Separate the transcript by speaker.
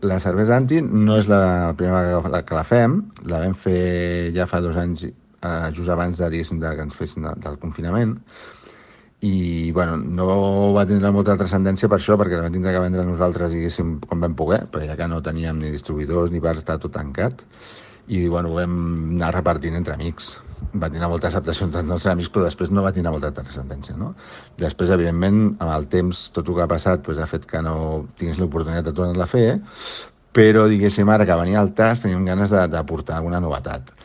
Speaker 1: La cervesa Anti no és la primera vegada que la fem, la vam fer ja fa 2 anys, just abans de, diguéssim, que ens fessin del confinament, i bueno, no va tindre molta transcendència per això, perquè la vam tindre que vendre nosaltres, diguéssim, quan vam poder, perquè ja que no teníem ni distribuïdors ni bars, estava tot tancat, i bueno, ho vam anar repartint entre amics. Va tenir molta acceptació entre els nostres amics, però després no va tenir molta transcendència, no? Després, evidentment, amb el temps, tot el que ha passat doncs, ha fet que no tingués l'oportunitat de tornar-la a fer, però, diguéssim, ara que venia el TAS teníem ganes d'aportar alguna novetat.